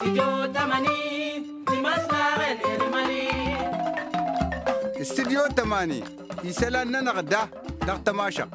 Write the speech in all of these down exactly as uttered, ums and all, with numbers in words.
استديو تماني يسألنا نغدا دغ تماشا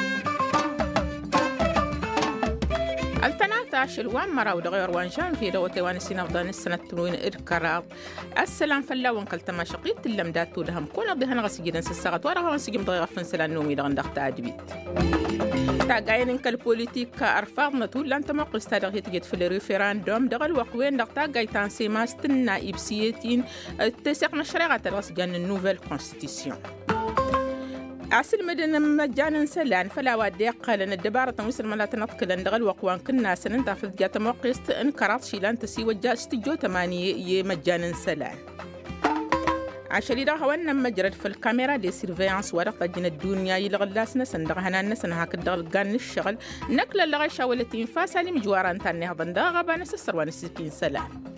التناتاش الوان مرا ودغير وان شان في دوتي وان سينافدان السنة تلوين إركارات السلام فلا وانقل تماشقيت اللمدات لهم كون ضيهنا غسي جدا سساغت ورا غان سيجم ضيغ فنسلا نومي دغن دغ تاجبيت تاقاين انك البوليتيك أرفاض نتول لان تمقس تادغ يتجد في الريفراندوم دغل وقوين دغ تاقاي تانسيماس تنائب سيتين تسيق مشريعة تلغس جان النوفيل كونستيتيسيون عسل مدن مجانا سلان فلا وادي قال الدبارة مثل ما لا تنطق لندغل وقوان كنا سننت في الجات موقست انكرات شيلان تسي وجا استجو تمانية مجانا سلان عشان ده هوانا مجرد في الكاميرا دي سيرفيانس ورقة جن الدنيا يلغلاس نسن دغ هنا نسن هاك الدغل قان الشغل نكل اللغة شاولتين فاسالي مجواران تاني هضن داغا بانس السروان السكين سلان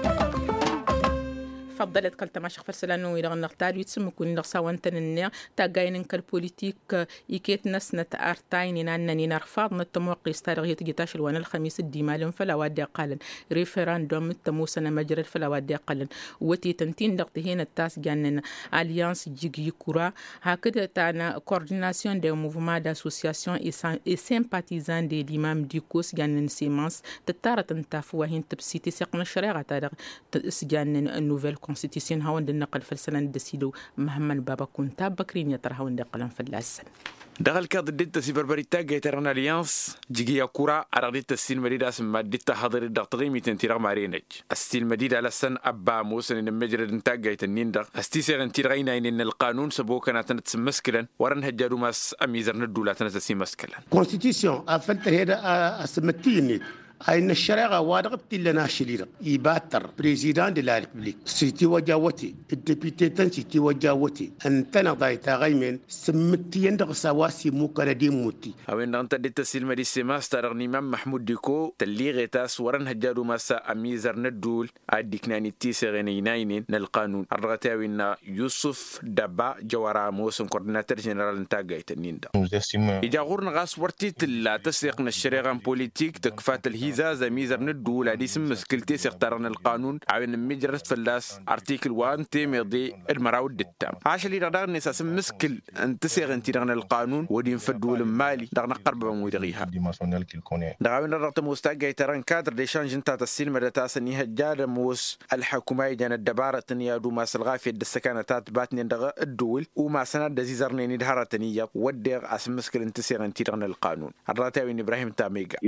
فضلت كل تماشق فلسلانو إلى غنقتال يتسمى كوني لغساوان تننيا تاقاين كل بوليتيك يكيت نسنة أرتاين نانني نرفاض نتموقي استارغية تجتاش الوان الخميس الديمال فلا وادي قالن ريفراندوم التموسنا مجرد فلا وادي قالن وتي تنتين دقتهين التاس جانن أليانس جيجي كورا هكذا تانا كورديناسيون دي موفما داسوسياسيون اي سيمباتيزان دي الإمام ديكوس جانن سيمانس تتارة تنتافوهين تبسيتي سيقنا الشريعة تارغ سجانن النوفيل كونستيتيسيون هاون دي النقل فلسلان دسيدو مهمن بابا كنتا بكرين يطر هاون دي قلم فلاسن دغل كاد ديتا سي بربريتا جيترنا اليانس جيجيا كورا ارديتا السين مديدا سما ديتا حاضر الدقطغي ميتن تيرا مارينج السين مديدا لسن ابا موسن ان مجرد انتا جيتنين دغ استيسير انتي رغينا ان القانون سبو كانت تسمسكلن ورن هجادو ماس اميزر ندولا تنسي مسكلن كونستيتيسيون افلت هذا اسمتيني أين الشريعة وادغت لنا شليرة يباتر بريزيدان دي لا ريبوبليك سيتي وجاوتي الديبيتي تن سيتي وجاوتي أنت نضاي تغيمن سمتي يندغ سواسي موكرا دي موتي أوين أنت دي تسيل مدي سيماس تارغ نيمام محمود ديكو تليغي تاس ورن هجادو مسا أميزر ندول أديك ناني تيسي غيني ناينين نالقانون أرغتاوين يوسف دبا جوارا موسم كورديناتر جنرال انتاقاي تنين دا إجا غورن غاس ورتي تلا تسيقنا الشريعة بوليتيك تكفات الهي إذا زميزر ندول على اسم مشكلتي سيختارن القانون عين مجرد فلاس ارتيكل واحد تيمضي المراود التام عشان اللي رغنا نساس مشكل أن تسيغ انتيران القانون ودي نفدول المالي رغنا قرب بمودغيها دغاوين رغت مستاقي تران كادر دي شانج انتا تسلم دتاس انها جاد موس الحكومه جان الدباره تنيا دو ما سلغافي الدسكانه تات باتني دغ الدول وما سند دزيزرني ندهره تنيا ودغ اس مشكل انت تسيغ انتيران القانون الراتاوي ابراهيم تاميغا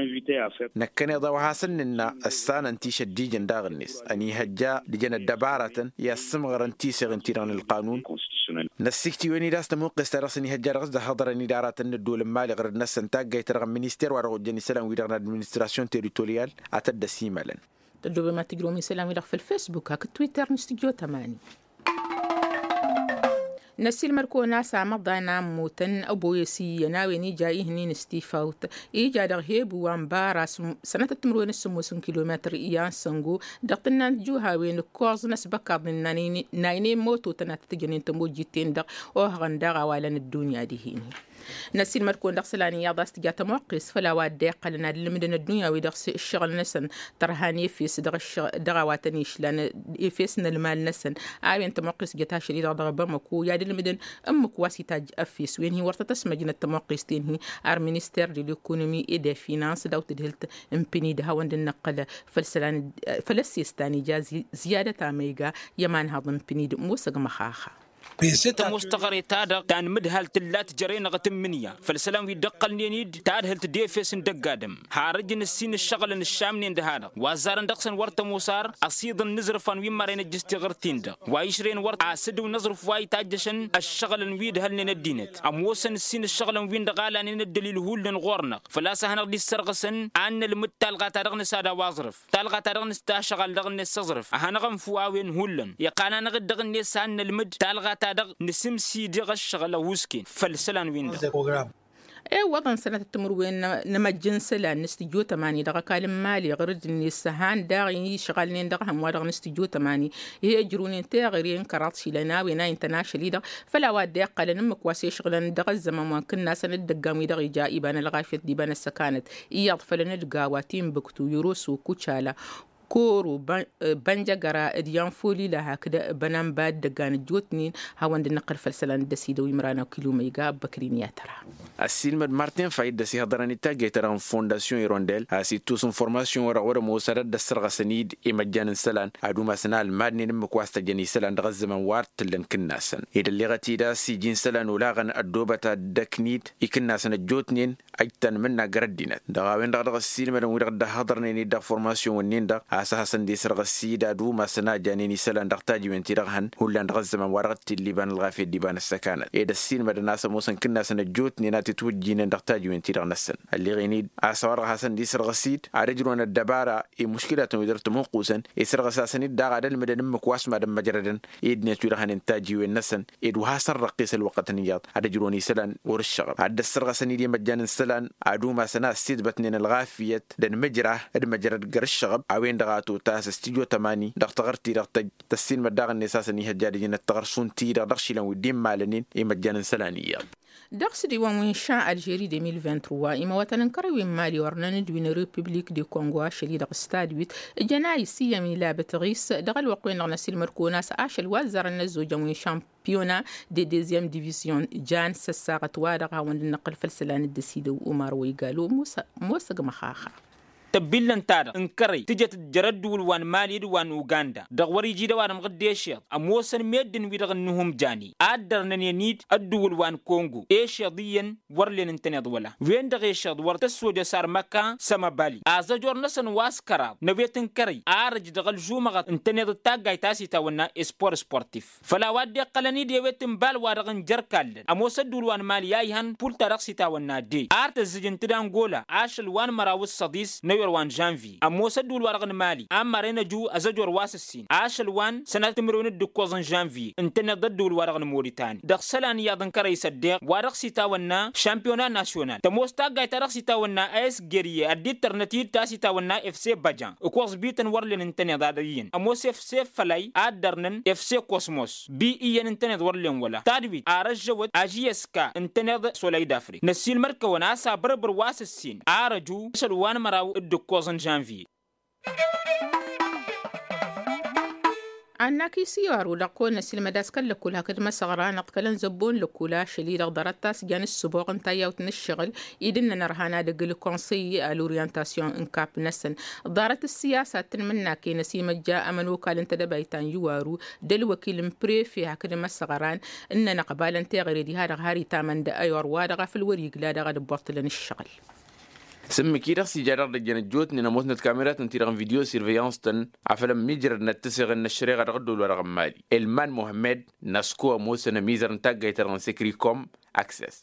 نكني ضو حسن إن السنة انتي شديجا داغنيس أني هجا لجنة دبارة يسمغر انتي سغنتيران القانون نسيكتي ويني داس تموقس ترسني هجا رغز حضر ندارات الدول المالي غير الناس انتاق جاي ترغم مينيستير ورغو جاني سلام ويدغنا ادمنستراسيون تيريتوريال أتد سيمالا تدوبي ما تقروا من سلام ويدغ في الفيسبوك هاك تويتر نستجيو تماني نسيل مركو ناس عمضانا موتن أبو يسي يناويني جاي هنين استيفاوت إيجا دغهيب وانبارا سنة التمروين السموسن كيلومتر إيان سنغو دقتنا نجوها وين كوز نسبكا نايني نايني موتو تناتتجنين تمو جيتين دغ وهغن دغا والان الدنيا دي نسيل مركون دغسلاني يا ضاست جات موقس فلا واد قالنا لمدن الدنيا ويدغس الشغل نسن ترهاني في دغ دغ واتنيش لان يفسن المال نسن اي انت موقس جتا شديد دغ بمكو يا المدن امك واسيتاج افيس وين هي ورت تسمى جنة موقستين هي ار مينستير دي ليكونومي اي دي فينانس دوت دهلت امبني ده وند النقل فلسلان فلسيستاني جاز زياده ميغا يمان هضم بني موسق مخاخه بيستا مستقري تادق تان مدهل تلات جرين غتم منيا فالسلام يدقل نينيد تادهل تديفيس ندقادم هارجن السين الشغل الشام نين دهانا وازارن دقسن ورت موسار اصيد النزرفان ويمارين الجستي غرتين دا وايشرين ورت عاسد ونزرف واي تاجشن الشغل نويد هل نين الدينت اموسن السين الشغل وين دغالا نين الدليل هول نغورنا فلا سهنا دي السرغسن ان المتالغا تارغن سادا وازرف تالغا تارغن ستا شغل دغن السزرف هنغم فواوين هولن يقانا نغد دغن سان المد تالغا تادغ نسم سيدي غشغل وسكين فلسلان وين ايه وطن سنة التمروين نمجن سلا نستجو تماني دغا كالم مالي غرد النسهان داغي شغالين دغهم ودغ نستجو تماني هي جرونين تاغرين كراتشي لنا وينا انتناشلي دغ فلا واد قال نمك واسي شغلن دغ الزمان وان كنا سند دغامي دغ جائبان الغافيت ديبان السكانت ايض فلن دغاواتين بكتو يروسو كوتشالا كورو بنجا جرا ديان فولي لها كده بنام باد دقان جوتنين هاوند النقل فلسلان دسيدو ويمرانا كيلو ميجا بكرينيا ترى السيلمد مارتين فايد دسي هضراني تاجي ترى فونداسيون يرونديل هاسي توسن فورماسيون ورا ورا موسرد دسرغ سنيد إمجان سلان عدو ما سنال مادني نمك واسطة جني سلان دغز من وارت تلن كناسن إذا اللي غتي دا سي جين سلان ولاغن الدوبة دكنيد يكناسن الجوتنين أجتن منا جردينت دغاوين دغ السيلمد ويرغ ده هضرني دا فورماسيون ونين دا هاسا حسن دي سرغ السيدا دو ما سنا جانيني سلان دغتاجي من تيرغهن هولان دغز من وارغت الليبان الغافي ديبان السكانة إذا السيلمد الناس موسن كناسن الجوتنين تتوجين دغتاجي من تيرغ نسن اللي غينيد أسوار حسن دي سرغ السيد عرجلون الدبارة مشكلة ويدرت موقوسا يسرغ ساسنيد داغ عدل مدن مكواس مدن مجردن إيد نتويرغهن انتاجي والنسن إيد وهاسر رقيس الوقتنيات عرجلوني سلان ورشغل عد السرغ سنيدي مجان سلان عدو ما سنا السيد بتنين الغافية دن مجرة المجرد قرشغب عوين دغاتو تاس استيجو تماني دغ تغرتي دغ تسين مداغ النساسا نيهجادي التغرسون تي دغ دغشيلان ودين مالنين إي مجان سلانية داكس دي وان شاء الجيري ألفين وعشرين وثلاثة إما وطن كروي مالي ورنان دوين ريبوبليك دي كونغو شلي دغ ستادويت جناي سيا من لابة غيس دغل وقوين لغنسي المركوناس عاش الوزر النزو جموين شامبيونا دي ديزيام ديفيسيون جان سساغة وادغا وان النقل فلسلان الدسيدو ومار ويقالو موسى موسى مخاخا تبيلن تارا انكري تجت جرد وان مالي وان اوغندا دغوري جيدا وان مقديشيا اموسن ميدن ويدغ نهم جاني ادر ننيد ادول وان كونغو ايشيا ديين ورلين انتنيد ولا وين دغ ايشيا ور تسو جسار مكه سما بالي ازا جور نسن واسكرا نبيت انكري ارج دغل جومغ انتنيد تاغاي تاسي تاونا اسبور سبورتيف فلا وادي قلني دي ويتم بال وادغن جركال اموسن دول وان مالي يايهن بول تارخسي تاونا دي ارت زجن تدانغولا اشل وان مراوس صديس وان جانفي اموسا دول ورغن مالي امارينا جو ازجور واسسين عاشل وان سنه تمرون الدكوزن جانفي انتنا ضد دول ورغن موريتاني دخسلان يادن كري صديق ورغ سيتاونا شامبيونا ناسيونال تموستا غاي ترغ سيتاونا اس جيري اديترناتيف تاسيتاونا اف سي باجان اكوز بيتن ورلين انتنا دادين اموس اف سي فلاي ادرنن اف سي كوسموس بي اي انتنا ورلين ولا تادوي ارجوت اجي اس كا انتنا سولاي دافري نسيل مركو ناسا بربر واسسين ارجو شلوان مراو كوزن جانفي أنا كيسيارو لقول نسيل مداسك لكلها كدما صغران قلن زبون لكلها شلي دغدرتاس جان السبوق انتايا وتنشغل يدنا نرهانا دقل كونسي الورينتاسيون انكاب نسن دارت السياسة تنمنا كي نسيم جاء من وكال انت دبايتان يوارو دل وكيل مبريفيها كدما صغران اننا قبالا تغيري دي هذا غاري تامن دا ايور وادغا في الوريق لا دغا دبورتلن الشغل سمي كيرا سيجارة رجعنا جوت نينا موتنا كاميرات نتيران فيديو سيرفيانس تن عفلم ميجر نتسيغ النشريغ رغدو الورغم مالي المان محمد نسكو موسنا ميزر نتاقا يتران سيكري كوم اكسس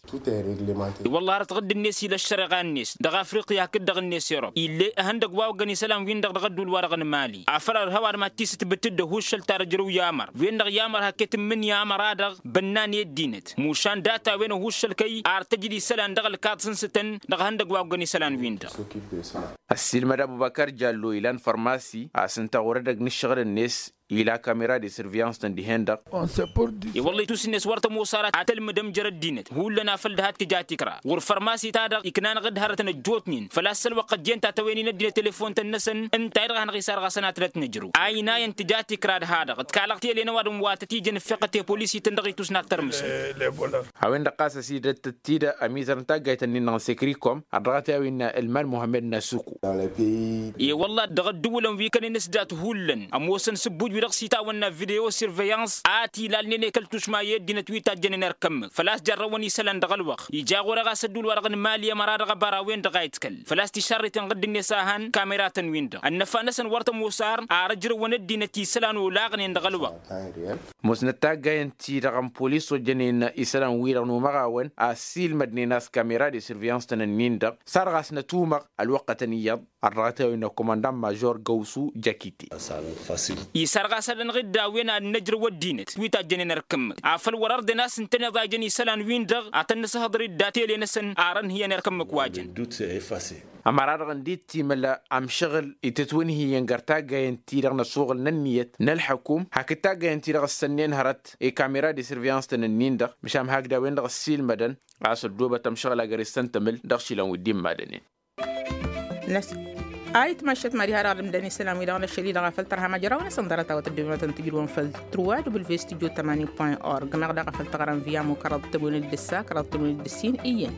والله رتغد الناس الى الشرق الناس دغ افريقيا كدغ الناس يوروب اللي هندق واو غني سلام وين دغ دغدو الورغن مالي عفر الهوار ما تيست بتد هوش الترجرو يامر وين دغ يامر هكيت من يامر دغ بنان يدينت موشان داتا وين هوش الكي ارتجدي سلام دغ الكاتسن ستن دغ هندق واو غني سلام وين دغ السيل مدى ابو بكر جالو الان فارماسي اسنتا وردغ نشغل الناس إلى كاميرا دي سيرفيانس تندي هندق والله توس الناس ورت موصارات عتل مدم جرد دينت هو لنا فلدهات كجاتي كرا والفرماسي تادق يكنان غد هرتنا جوتنين فلا سل وقت جين تاتويني ندي تليفون تنسن انت يرغان غيسار غسنات لا تنجرو عينا ينتجاتي كرا هذا تكالقتي لنا ودم واتتي جن فقتي بوليسي تندغي توس ناترمس هاوين دقاسه سيده تتيدا اميزر نتاغاي تنين سيكريكوم ادراتي وين المان محمد ناسوكو اي والله دغ دولن ويكن نسدات هولن اموسن سبوج رقصيتا ونا فيديو سيرفيانس آتي لالني كلتوش ما يدينا تويتا جنينر كم فلاس جروني سلان دغ الوقت يجاغو رغا سدول ورغن ماليا مرا رغا براوين دغا يتكل فلاس تشاري تنغد النساهن كاميرات ويندو النفا نسن ورت موسار ارجر وندينا تي سلان ولاغن دغ الوقت مسنتا غاين تي رغم بوليس وجنين اسلان ويرن ومغاون اسيل مدنيناس كاميرا دي سيرفيانس تنيندا سارغاس نتومر الوقت نياب الراتو انه كوماندان ماجور غوسو جاكيتي يسرغ سدن غدا وين النجر ودينت تويتا جنينر كم عفل ورر دناس انتنا ذا جني سلان وين دغ اتنس هضري داتي لنسن ارن هي نركم كواجن دوت افاسي امارار غنديت تيملا ام شغل يتتوين هي ينغرتا غاين تيرغنا شغل ننيت نالحكوم حكتا غاين تيرغ السنين هرت اي كاميرا دي سيرفيانس تنين دغ مشام هكدا وين دغ السيل مدن عاصل دوبه تمشغل غريستن تمل دغ شيلان وديم مدنين ناس آيت مشت ماري هرار مدني سلام إلى غنا الشديد غفل ترها مجرى ونصندرتها وتدبنا تنتجرون فلتروا بالفيستيجو ثمانية فاصلة أربعة مغدا غفل تغرم فيها مكرد تبون الدسا كرد تبون الدسين إيين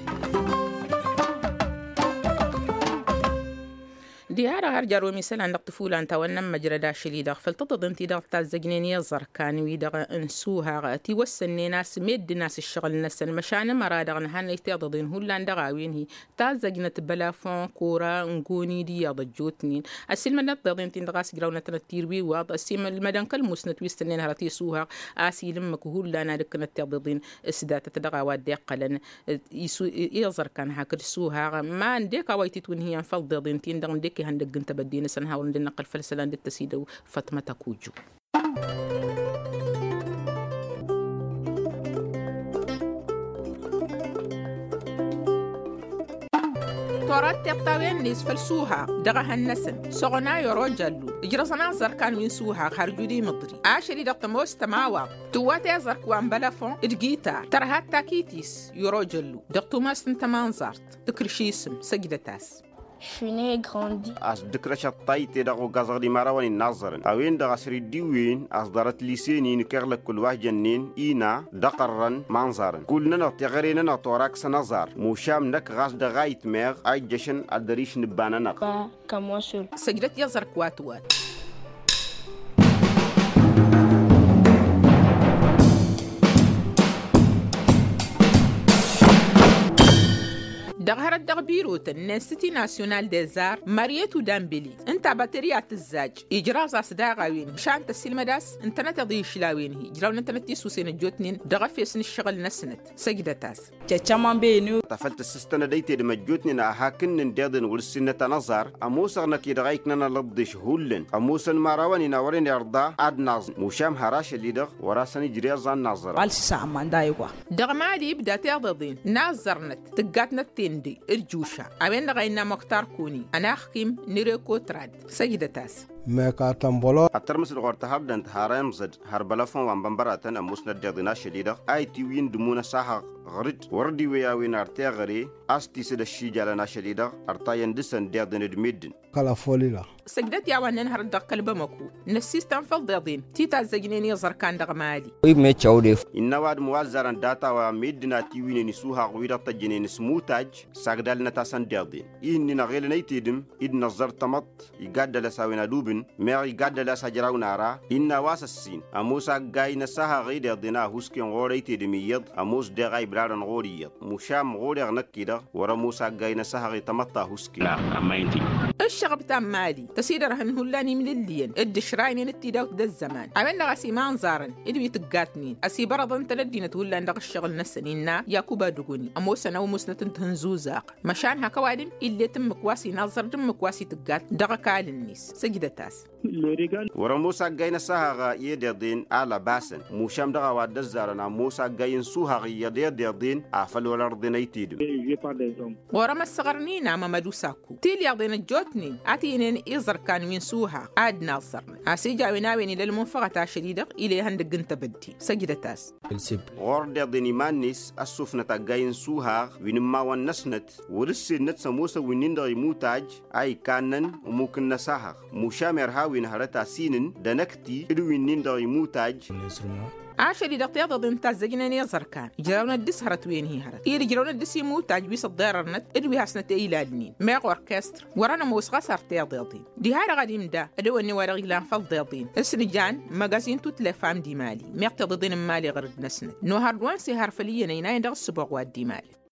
ديارة هرجروا مثلا عندك طفولة أنت ونم مجردا شليدة فلتضد انتي دغ تازجنين يزر كان ويدغ انسوها غاتي وسني ناس ميد ناس الشغل نسن مشان مرادغ نهان يتضدين هلا ندغاوين هي تازجنة بلافون كورا نقوني دي يضجوتنين السلمة نتضدين تندغاس جراونة تنتيروي واض السيمة المدن كالموسنة ويستنين هرتي سوها آسي لمك هلا نارك نتضدين اسدات تدغاوات ديقلن يزر كان هاكر سوها ما نديك وايتي تون هي انفضدين تندغ نديك هندق انت بدينا سنها ولندن نقل فلسلان التسيدة وفاطمة كوجو تورات تبطاوين نيس فلسوها دغها النسن سغنا يروجلو اجرسنا زركان من سوها خرجودي مضري عاشري دقت موست ماوا تواتي زرك وان بلافون ادجيتا ترهات تاكيتيس يروجلو دقتو ماست انت منظرت تكرشيسم سجدتاس Je suis né et grandi. As دكرشة طايتة دغو غازغدي ماراواني ناظرن أوين دغا سري ديوين أس دارت ليسيني نكرلك كل واحد جنين إينا دقرن منظرن كلنا نتغرينا نطوراك سنظر موشام نك غاز دغايت ميغ أي جشن أدريش نبانا نق Pas qu'à moi seul. سجدت يزرك واتوات دغهر الدغبيروت النستي ناسيونال ديزار ماريتو دامبلي انت باتريات الزاج اجراز اصداغاوين شان تسلمداس انت نتضي شلاوين هي جراون انت نتيسو سين الجوتنين دغفي سن الشغل نسنت سجدتاس تشامان بينو تفلت السستنا ديتي دمجوتني نا هاكن ندادن ولسنة نظر اموسر نكي دغايك نانا لضش هولن اموسن ماراواني ناورين يرضا اد ناظم موشام هراش اللي دغ وراسني جريزان ناظر بالس سامان دايوا دغمالي بدا تضضين ناظرنت تقاتنا دي الجوشة عمين غينا مختار كوني أنا أخكيم نيريكو تراد سيدتاس ميكا تنبولو الترمس الغورت هردن هارم زد هربلافون وان بمبراتن اموسنا دغنا شديده اي تي وين دمونا ساحه غرد وردي وياوين ارتي غري استي سد الشيجالنا شديده ارتاين دسن دغن دميدن كلا فوليلا سجدت يا وانن هرد قلب مكو نسيستم فضيضين تيتا زجنين يزر كان دغمالي وي مي تشاوديف ان واد موازران داتا وميدنا تي وين نسوها غويدا تجنين سموتاج ساغدال نتاسن دغدين اني نغيل نيتيدم اد نظر تمط يغدل ساوينا دوبن ميري غدل ساجراو نارا ان واسسين اموسا غاي نساها غيدا دينا هوسكين غوريتي دمييد اموس دغاي برادن غورييد مشام غوريغ نكيدا ورا موسا غاي نساها غي تمطا هوسكي لا امايتي الشغب تام مالي تسيدر هن هلاني من اللين اد شرايني نتي داوت دا الزمان عملنا غاسي ما انزارن ادوي تقاتنين اسي برضن تلدينا تقول دغ الشغل نسنينا ياكوبا دغوني اموسنا ومسنة تنزوزاق مشان هكا وادم اللي تم كواسي ناظر دم كواسي تقات دغ كال النيس سجدتاس ورا موسى غاينا ساها يدين على باسن موشام دغا واد الزارنا موسى غاين سوها يدين افل والارض نيتيد ورا ما صغرنينا ما مدوساكو تيل يغدين الجوتنين اتينين يزر كان من سوها عاد ناصرنا اسي جاوينا ويني للمنفقة شديدة الى هندق انت بدي سجدتاس غور دغني مانيس السفنة غاين سوها وينما ونسنت ورسي نت سموسى وينين دغي موتاج اي كانن وممكن نساها موشام وين هرتا سينن دنكتي إدوين نيندر يموتاج عاشري دقيقة ضد تازجنا نيزر كان جراونا الدس هرت وين هي هرت إيري جراونا الدس يموتاج بيس الضررنت إدوي هاسنة إلى النين ماغ أوركستر ورانا موسغا سارتي ضيضين دي هاي غادي مدا أدو أني ورا غيلان فالضيضين السنجان مغازين توت لفام دي مالي ميقتضضين مالي غرد نسنت نو هاردوان سي هارفلية نينا يندغ السبوغ واد دي مالي